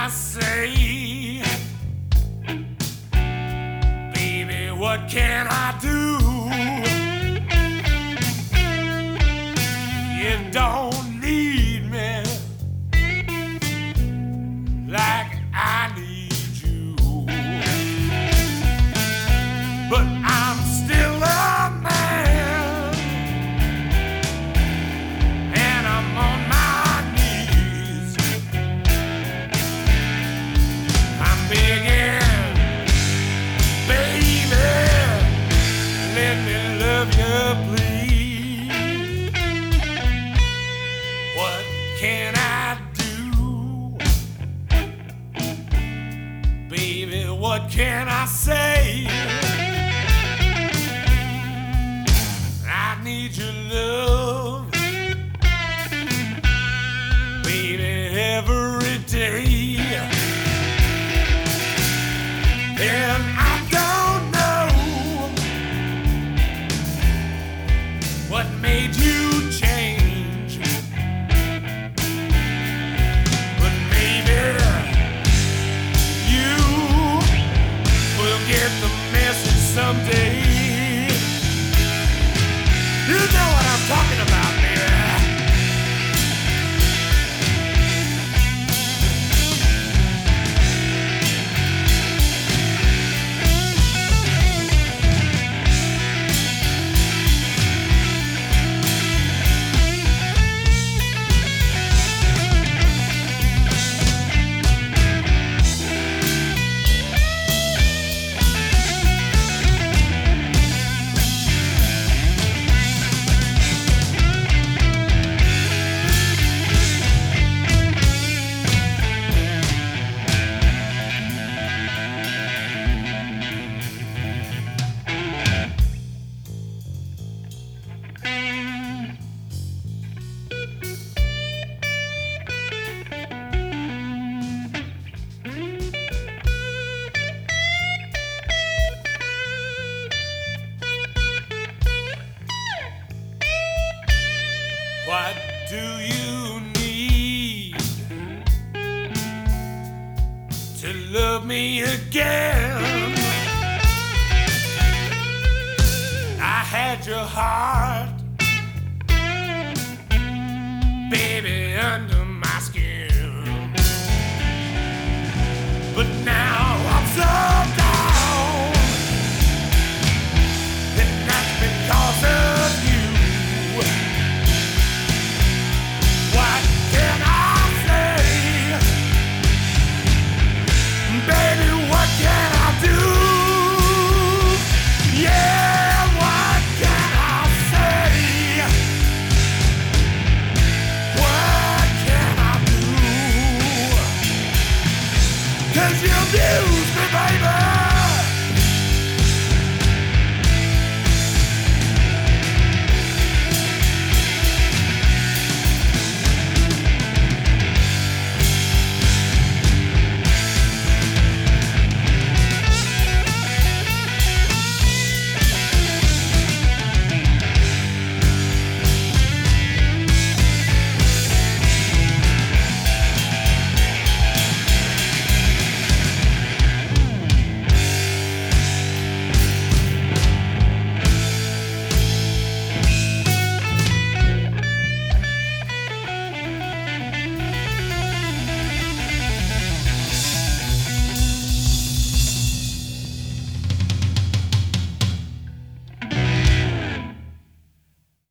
I say? Baby, what can I do? You don't need me like I need you, but I'm still a man, and I'm on my knees. I'm begging, baby, let me love you, please. What can I do? Baby, what can I say? I need your love, baby, every day. And I don't know what made you change, but maybe you will get the message someday. You know what I'm talking about, baby. What do you need to love me again? I had your heart, baby.